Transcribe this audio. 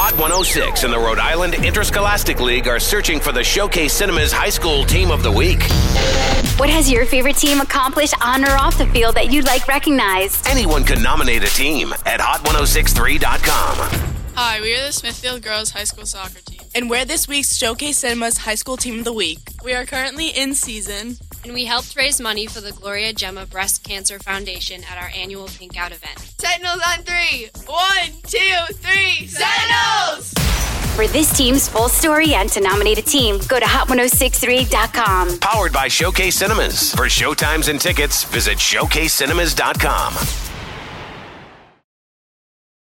Hot 106 and the Rhode Island Interscholastic League are searching for the Showcase Cinemas High School Team of the Week. What has your favorite team accomplished on or off the field that you'd like recognized? Anyone can nominate a team at hot1063.com. Hi, we are the Smithfield Girls High School Soccer Team. And we're this week's Showcase Cinemas High School Team of the Week. We are currently in season. And we helped raise money for the Gloria Gemma Breast Cancer Foundation at our annual Pink Out event. Sentinels on 3. 1, 2, 3. Sentinels! For this team's full story and to nominate a team, go to hot1063.com. Powered by Showcase Cinemas. For showtimes and tickets, visit showcasecinemas.com.